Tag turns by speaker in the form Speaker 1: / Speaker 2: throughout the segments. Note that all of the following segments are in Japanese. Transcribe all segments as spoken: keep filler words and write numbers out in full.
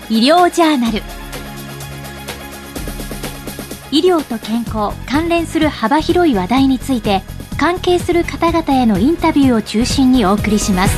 Speaker 1: 医療ジャーナル。医療と健康関連する幅広い話題について、関係する方々へのインタビューを中心にお送りします。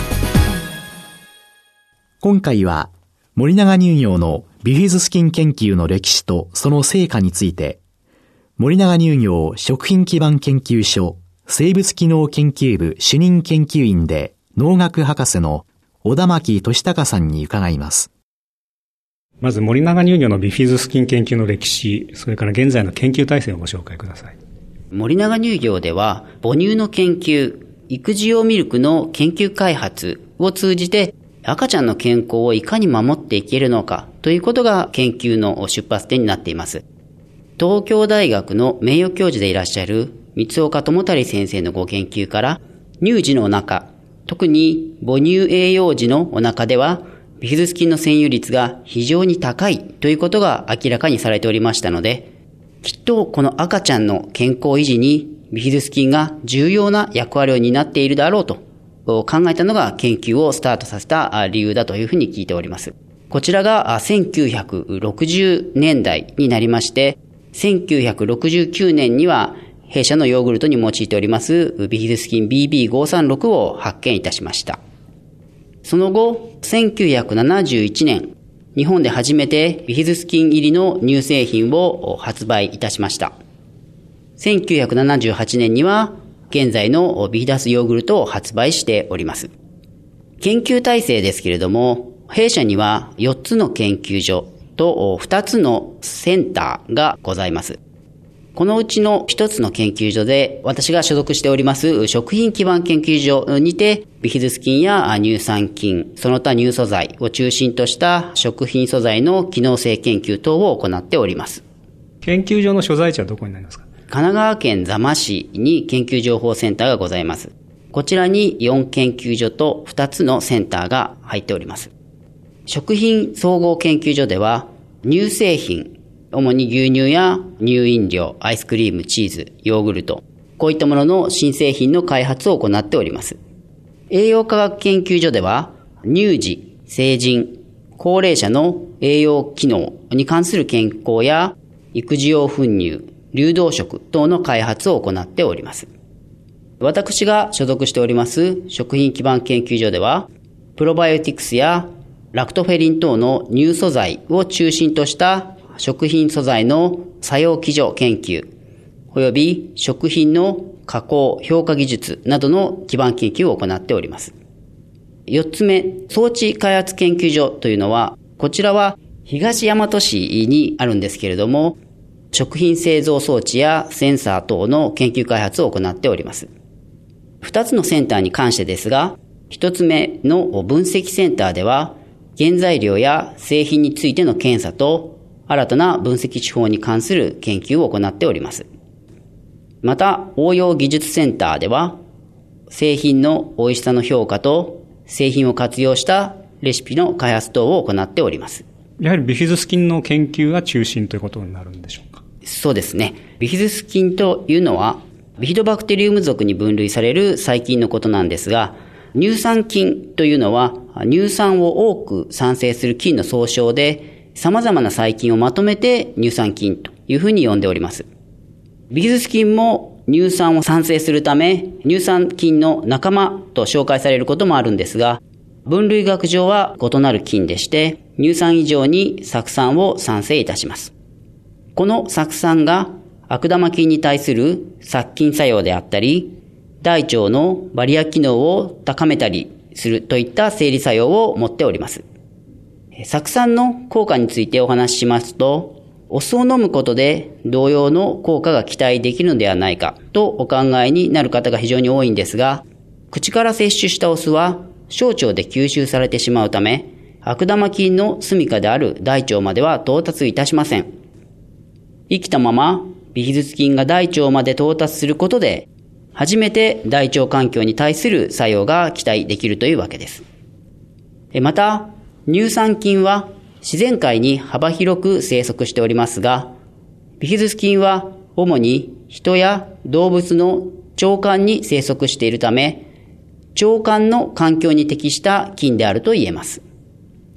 Speaker 2: 今回は森永乳業のビフィズス菌研究の歴史とその成果について、森永乳業食品基盤研究所生物機能研究部主任研究員で農学博士の小田巻俊孝さんに伺います。
Speaker 3: まず森永乳業のビフィズス菌研究の歴史、それから現在の研究体制をご紹介ください。
Speaker 4: 森永乳業では母乳の研究、育児用ミルクの研究開発を通じて赤ちゃんの健康をいかに守っていけるのかということが研究の出発点になっています。東京大学の名誉教授でいらっしゃる三岡智太先生のご研究から、乳児のお腹、特に母乳栄養時のお腹ではビフィズス菌の占有率が非常に高いということが明らかにされておりましたので、きっとこの赤ちゃんの健康維持にビフィズス菌が重要な役割を担っているだろうと考えたのが研究をスタートさせた理由だというふうに聞いております。こちらがせんきゅうひゃくろくじゅうねんだいになりまして、せんきゅうひゃくろくじゅうきゅうねんには弊社のヨーグルトに用いておりますビフィズス菌 ビービーごーさんろく を発見いたしました。その後、せんきゅうひゃくななじゅういちねん、日本で初めてビフィズス菌入りの乳製品を発売いたしました。せんきゅうひゃくななじゅうはちねんには現在のビヒダスヨーグルトを発売しております。研究体制ですけれども、弊社にはよっつの研究所とふたつのセンターがございます。このうちのひとつの研究所で、私が所属しております食品基盤研究所にて、ビフィズス菌や乳酸菌、その他乳素材を中心とした食品素材の機能性研究等を行っております。
Speaker 3: 研究所の所在地はどこになりますか？
Speaker 4: 神奈川県座間市に研究情報センターがございます。こちらによん研究所とふたつのセンターが入っております。食品総合研究所では、乳製品、主に牛乳や乳飲料、アイスクリーム、チーズ、ヨーグルト、こういったものの新製品の開発を行っております。栄養科学研究所では、乳児、成人、高齢者の栄養機能に関する健康や育児用粉乳、流動食等の開発を行っております。私が所属しております食品基盤研究所では、プロバイオティクスやラクトフェリン等の乳素材を中心とした食品素材の作用基準研究、および食品の加工評価技術などの基盤研究を行っております。よっつめ、装置開発研究所というのは、こちらは東大和市にあるんですけれども、食品製造装置やセンサー等の研究開発を行っております。二つのセンターに関してですが、一つ目の分析センターでは、原材料や製品についての検査と、新たな分析手法に関する研究を行っております。また、応用技術センターでは、製品の美味しさの評価と、製品を活用したレシピの開発等を行っております。
Speaker 3: やはりビフィズス菌の研究が中心ということになるんでしょうか？
Speaker 4: そうですね。ビフィズス菌というのは、ビフィドバクテリウム属に分類される細菌のことなんですが、乳酸菌というのは、乳酸を多く産生する菌の総称で、様々な細菌をまとめて乳酸菌というふうに呼んでおります。ビフィズス菌も乳酸を産生するため、乳酸菌の仲間と紹介されることもあるんですが、分類学上は異なる菌でして、乳酸以上に酢酸を産生いたします。この酢酸が悪玉菌に対する殺菌作用であったり、大腸のバリア機能を高めたりするといった生理作用を持っております。酢酸の効果についてお話ししますと、お酢を飲むことで同様の効果が期待できるのではないかとお考えになる方が非常に多いんですが、口から摂取したお酢は小腸で吸収されてしまうため、悪玉菌の住処である大腸までは到達いたしません。生きたままビフィズス菌が大腸まで到達することで、初めて大腸環境に対する作用が期待できるというわけです。また、乳酸菌は自然界に幅広く生息しておりますが、ビフィズス菌は主に人や動物の腸管に生息しているため、腸管の環境に適した菌であると言えます。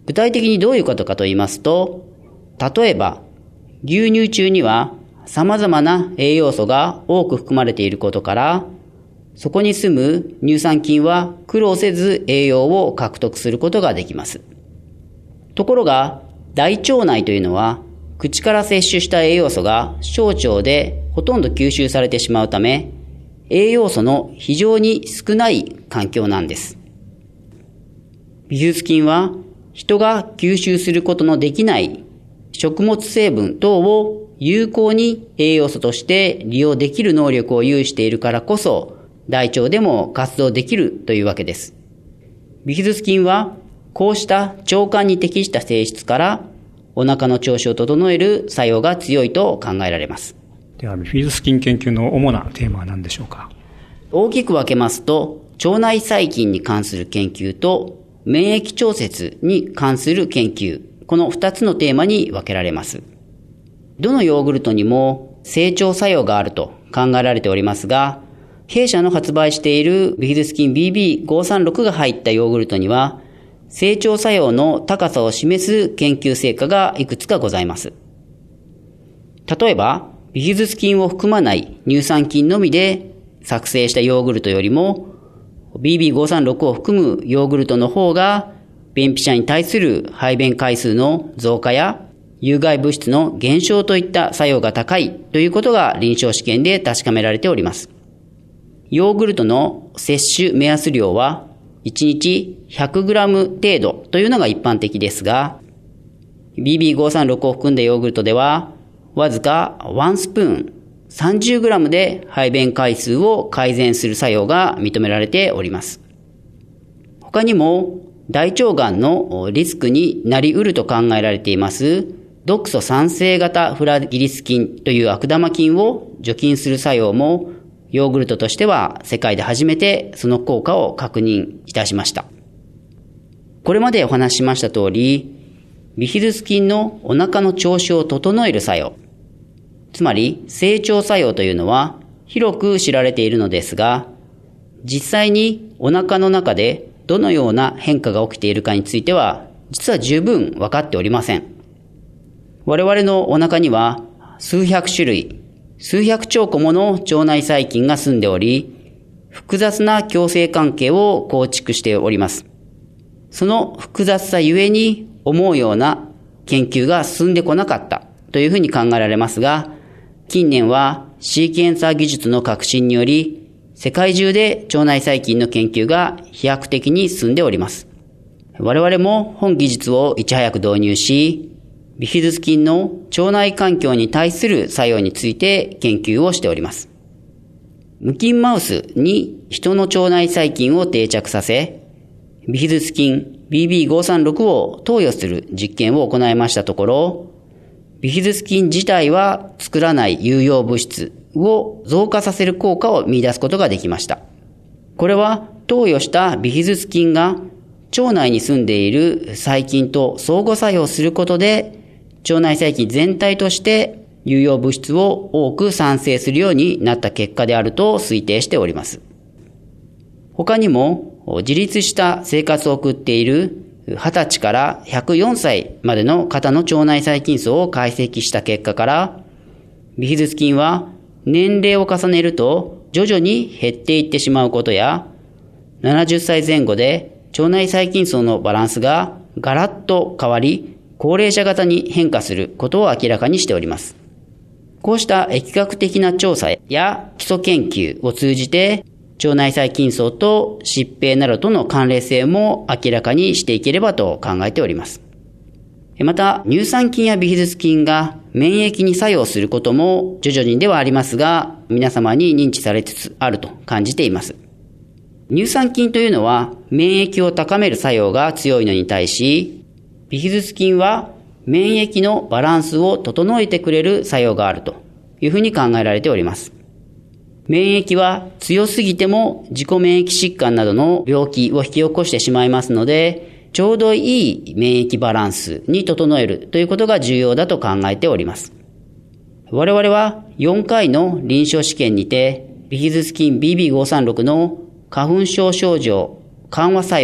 Speaker 4: 具体的にどういうことかと言いますと、例えば牛乳中には様々な栄養素が多く含まれていることから、そこに住む乳酸菌は苦労せず栄養を獲得することができます。ところが大腸内というのは、口から摂取した栄養素が小腸でほとんど吸収されてしまうため、栄養素の非常に少ない環境なんです。ビフィズス菌は人が吸収することのできない食物成分等を有効に栄養素として利用できる能力を有しているからこそ、大腸でも活動できるというわけです。ビフィズス菌はこうした腸管に適した性質から、お腹の調子を整える作用が強いと考えられます。
Speaker 3: では、ビフィズス菌研究の主なテーマは何でしょうか？
Speaker 4: 大きく分けますと、腸内細菌に関する研究と免疫調節に関する研究、この二つのテーマに分けられます。どのヨーグルトにも整腸作用があると考えられておりますが、弊社の発売しているビフィズス菌 ビービーごーさんろく が入ったヨーグルトには、整腸作用の高さを示す研究成果がいくつかございます。例えば、ビフィズス菌を含まない乳酸菌のみで作成したヨーグルトよりも、ビービーごーさんろく を含むヨーグルトの方が、便秘者に対する排便回数の増加や、有害物質の減少といった作用が高いということが臨床試験で確かめられております。ヨーグルトの摂取目安量はいちにち ひゃくグラム 程度というのが一般的ですが、ビービーごーさんろく を含んだヨーグルトでは、わずかワンスプーン さんじゅうグラム で排便回数を改善する作用が認められております。他にも、大腸がんのリスクになり得ると考えられています、毒素酸性型フラギリス菌という悪玉菌を除菌する作用も、ヨーグルトとしては世界で初めてその効果を確認いたしました。これまでお話ししました通り、ビフィズス菌のお腹の調子を整える作用、つまり整腸作用というのは広く知られているのですが、実際にお腹の中でどのような変化が起きているかについては、実は十分分かっておりません。我々のお腹には数百種類、数百兆個もの腸内細菌が住んでおり、複雑な共生関係を構築しております。その複雑さゆえに思うような研究が進んでこなかったというふうに考えられますが、近年はシーケンサー技術の革新により、世界中で腸内細菌の研究が飛躍的に進んでおります。我々も本技術をいち早く導入し、ビフィズス菌の腸内環境に対する作用について研究をしております。無菌マウスに人の腸内細菌を定着させ、ビフィズス菌 ビービーごーさんろく を投与する実験を行いましたところ、ビフィズス菌自体は作らない有用物質を増加させる効果を見出すことができました。これは投与したビフィズス菌が腸内に住んでいる細菌と相互作用することで、腸内細菌全体として有用物質を多く産生するようになった結果であると推定しております。他にも自立した生活を送っているはたちからひゃくよんさいまでの方の腸内細菌層を解析した結果から、ビフィズス菌は年齢を重ねると徐々に減っていってしまうことや、ななじゅっさいぜん後で腸内細菌層のバランスがガラッと変わり、高齢者型に変化することを明らかにしております。こうした疫学的な調査や基礎研究を通じて、腸内細菌層と疾病などとの関連性も明らかにしていければと考えております。また、乳酸菌やビフィズス菌が免疫に作用することも徐々にではありますが、皆様に認知されつつあると感じています。乳酸菌というのは免疫を高める作用が強いのに対し、ビフィズス菌は免疫のバランスを整えてくれる作用があるというふうに考えられております。免疫は強すぎても自己免疫疾患などの病気を引き起こしてしまいますので、ちょうどいい免疫バランスに整えるということが重要だと考えております。我々はよんかいの臨床試験にて、ビフィズス菌 ビービーごーさんろく の花粉症症状緩和作用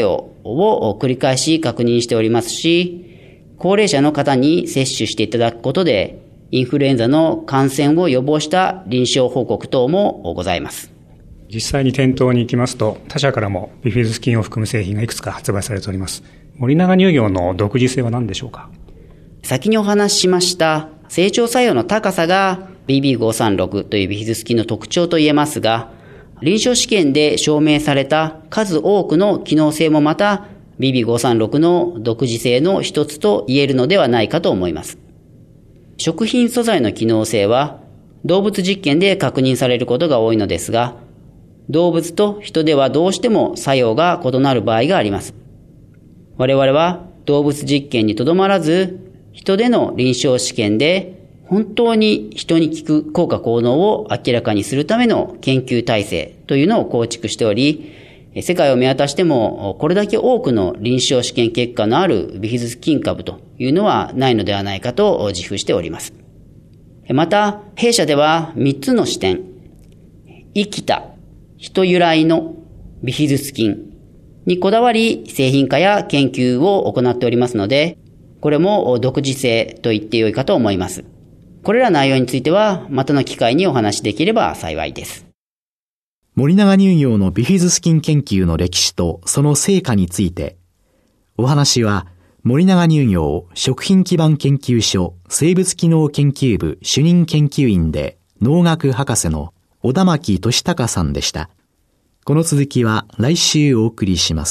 Speaker 4: を繰り返し確認しておりますし、高齢者の方に接種していただくことで、インフルエンザの感染を予防した臨床報告等もございます。
Speaker 3: 実際に店頭に行きますと、他社からもビフィズス菌を含む製品がいくつか発売されております。森永乳業の独自性は何でしょうか？
Speaker 4: 先にお話ししました整腸作用の高さが ビービーごーさんろく というビフィズス菌の特徴と言えますが、臨床試験で証明された数多くの機能性もまた ビービーごーさんろく の独自性の一つと言えるのではないかと思います。食品素材の機能性は動物実験で確認されることが多いのですが、動物と人ではどうしても作用が異なる場合があります。我々は動物実験にとどまらず、人での臨床試験で本当に人に効く効果効能を明らかにするための研究体制というのを構築しており、世界を見渡してもこれだけ多くの臨床試験結果のあるビフィズス菌株というのはないのではないかと自負しております。また、弊社ではみっつの視点、生きた人由来のビフィズス菌にこだわり製品化や研究を行っておりますので、これも独自性と言ってよいかと思います。これら内容についてはまたの機会にお話しできれば幸いです。
Speaker 2: 森永乳業のビフィズス菌研究の歴史とその成果について、お話は森永乳業食品基盤研究所生物機能研究部主任研究員で農学博士の小田巻俊孝さんでした。この続きは来週お送りします。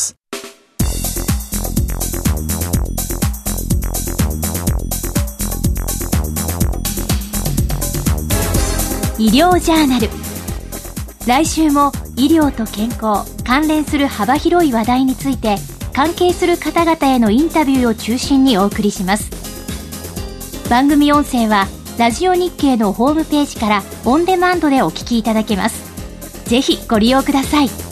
Speaker 1: 医療ジャーナル。来週も医療と健康関連する幅広い話題について関係する方々へのインタビューを中心にお送りします。番組音声はラジオ日経のホームページからオンデマンドでお聞きいただけます。ぜひご利用ください。